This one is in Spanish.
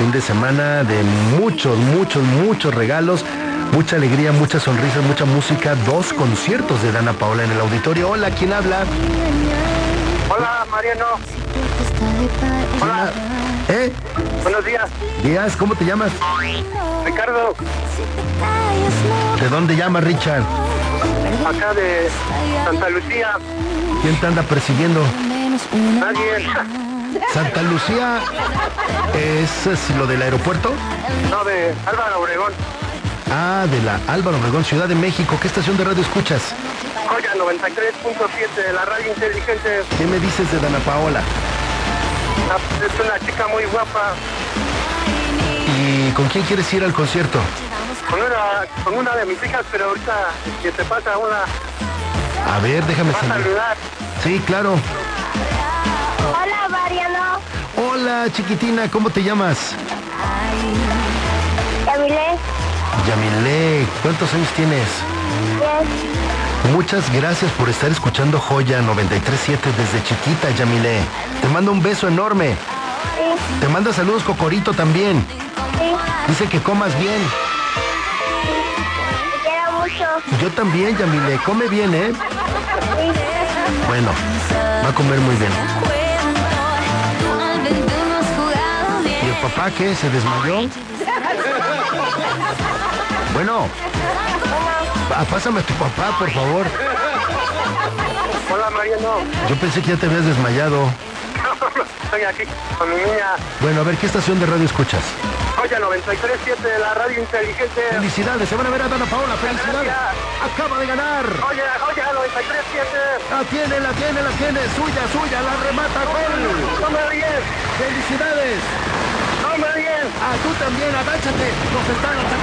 fin de semana de muchos regalos, mucha alegría, muchas sonrisas, mucha música, 2 conciertos de Dana Paola en el auditorio. Hola, ¿quién habla? Hola, Mariano. Hola. Buenos días. Días, ¿cómo te llamas? Ricardo. ¿De dónde llamas, Richard? Acá de Santa Lucía. ¿Quién te anda persiguiendo? Nadie. Santa Lucía es lo del aeropuerto. No, de Álvaro Obregón. Ah, de la Álvaro Obregón, Ciudad de México. ¿Qué estación de radio escuchas? Joya 93.7 de la radio inteligente. ¿Qué me dices de Dana Paola? Es una chica muy guapa. ¿Y con quién quieres ir al concierto? Con una de mis hijas, pero ahorita que te pasa una. A ver, déjame ¿Vas a saludar? Sí, claro. Hola, Mariano. Hola, chiquitina, ¿cómo te llamas? Yamile. Yamile, ¿cuántos años tienes? 10. Muchas gracias por estar escuchando Joya 93.7 desde chiquita, Yamile. Te mando un beso enorme. Sí. Te manda saludos Cocorito también. Sí. Dice que comas bien. Te quiero mucho. Yo también, Yamile. Come bien, ¿eh? Sí. Bueno, va a comer muy bien. ¿Y el papá qué? ¿Se desmayó? Bueno. Pásame a tu papá, por favor. Hola, Mariano. Yo pensé que ya te habías desmayado. Estoy aquí con mi niña. Bueno, a ver, ¿qué estación de radio escuchas? Joya 93.7 de la radio inteligente. Felicidades, se van a ver a Dana Paola, felicidades. Acaba de ganar. Joya 93.7. La tiene, suya, la remata, gol. Toma bien. Felicidades. Toma bien. Tú también, agáchate, nos están